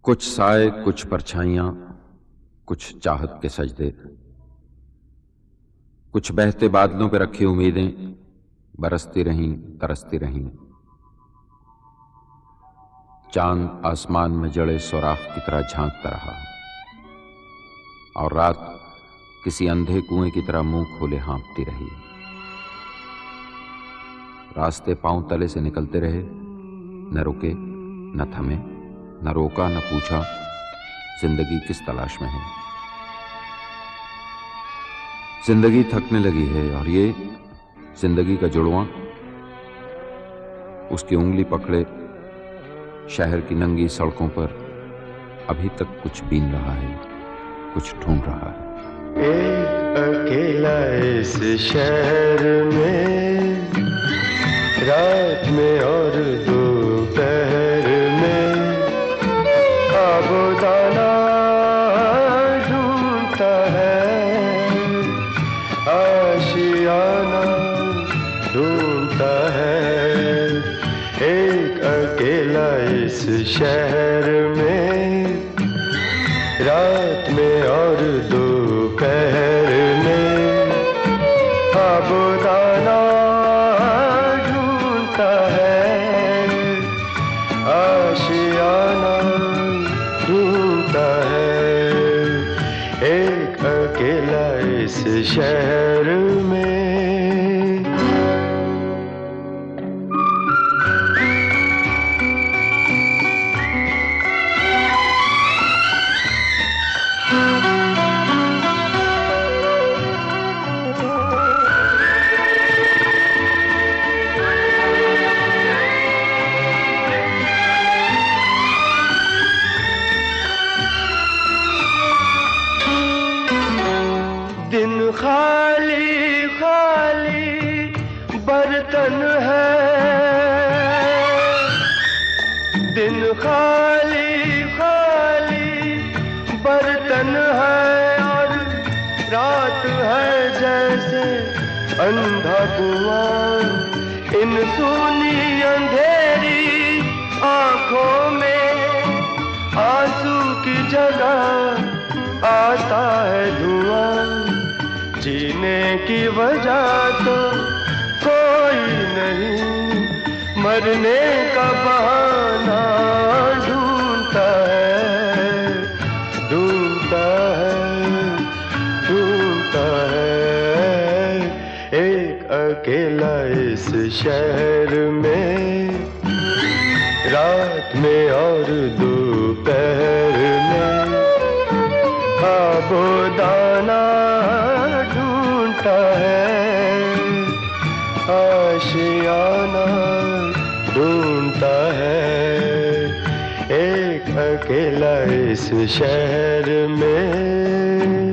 कुछ साए, कुछ परछाइयां, कुछ चाहत के सजदे, कुछ बहते बादलों पे रखी उम्मीदें बरसती रहीं, तरसती रहीं। चांद आसमान में जड़े सुराख की तरह झांकता रहा और रात किसी अंधे कुएं की तरह मुंह खोले हाँफती रही। रास्ते पांव तले से निकलते रहे, न रुके, न थमे, न रोका, न पूछा जिंदगी किस तलाश में है। जिंदगी थकने लगी है और ये जिंदगी का जुड़वां उसकी उंगली पकड़े शहर की नंगी सड़कों पर अभी तक कुछ बीन रहा है, कुछ ढूंढ रहा है। एक अकेला इस शहर में, रात में और दोपहर में आबोदाना ढूंढता है, आशियाना ढूंढता है। एक अकेला इस शहर में, रात में और दोपहर में आबोदाना ढूंढता है, आशियाना ढूंढता है। एक अकेला इस शहर में। दिन खाली खाली बर्तन है, दिन खाली खाली बर्तन है और रात है जैसे अंधा कुआं। इन सूनी अंधेरी आंखों में आंसू की जगह आता है धुआं। जीने की वजह तो कोई नहीं, मरने का बहाना ढूंढता है, ढूंढता है, ढूंढता है। एक अकेला इस शहर में, रात में और दोपहर में आबोदाना ढूंढता है, आशियाना ढूंढता है। एक अकेला इस शहर में।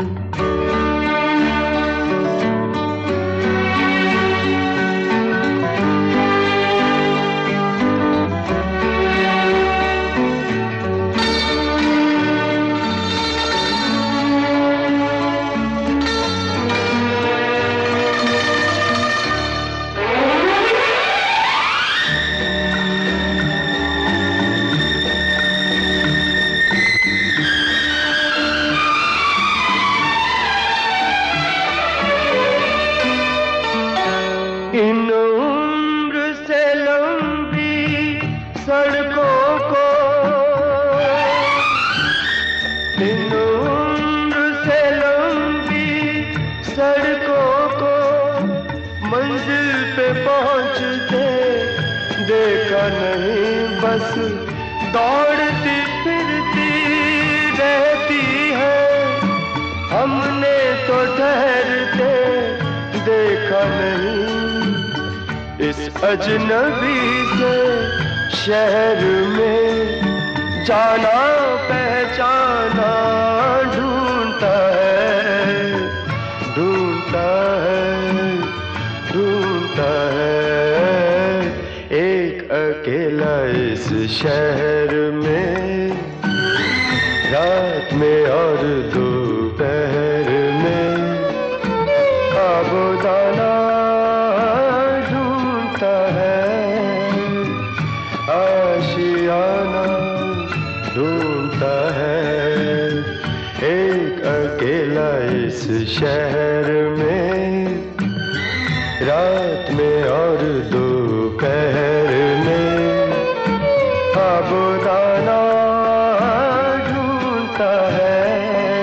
इन उम्र से लंबी सड़कों को, इन उम्र से लंबी सड़कों को मंजिल पे पहुंचते देखा नहीं। बस दौड़ती फिरती रहती है, हमने तो ठहरते देखा नहीं। इस अजनबी से शहर में जाना पहचाना ढूंढता है, ढूंढता है, ढूंढता है। एक अकेला इस शहर में, रात में और दोपहर में आबोदाना ढूंढता है, आशियाना ढूंढता ढूंढता है, एक अकेला इस शहर में, रात में और दोपहर में आबोदाना ढूंढता है,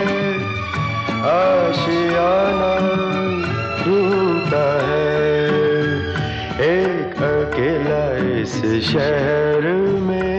आशियाना ढूंढता है, एक अकेला इस शहर में।